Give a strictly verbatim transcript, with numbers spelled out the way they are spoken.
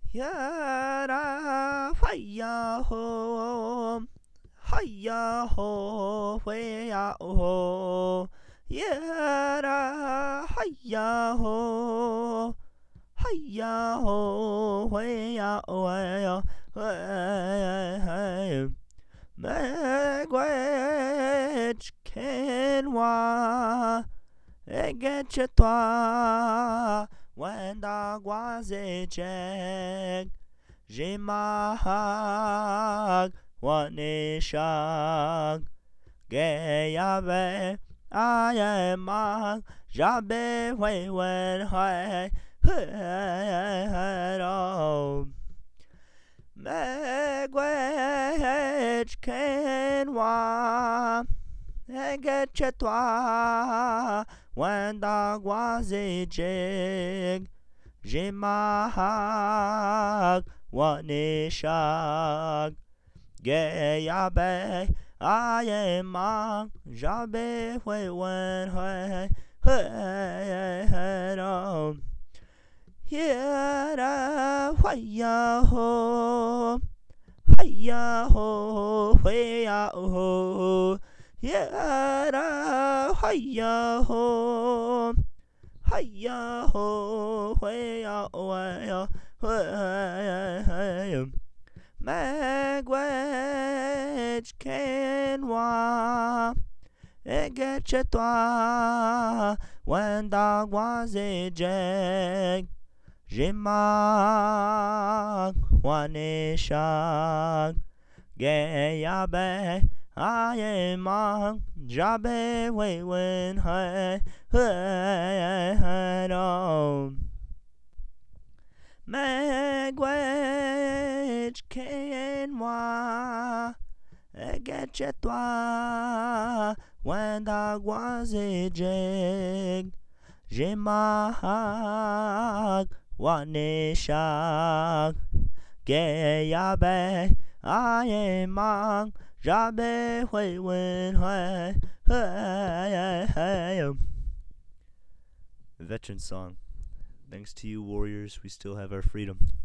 Yara fire ho, hiya ho, where ho. Yara hiya ho, hiya ho, where where where. Megwech kenwa, egetche toi. Wenda gwazechek, jimahag, wanishag, geyabe, ayemag, jabe, wewen, hai, hero. Megwech kenwa, egetche toi. Wenda gwazechek, jimahag, wanishag, geyabe, ayemag, jabe, wewen, hai, hero. Yera, waya ho, hiya ho, waya ho. Yera, hiya ho, hiya ho, waya waya waya. Megwech kenwa, egetche toi. Wenda gwazejek, jimag, wanishag, geyabe, ayemag, jabe, wewen, hai, hero. Megwech kenwa, egetche toi. Wenda gwazejek, jimahag, wanishag, geyabe, ayemag, jabe, wewen, hai, hai. Veteran song. Thanks to you, warriors, we still have our freedom.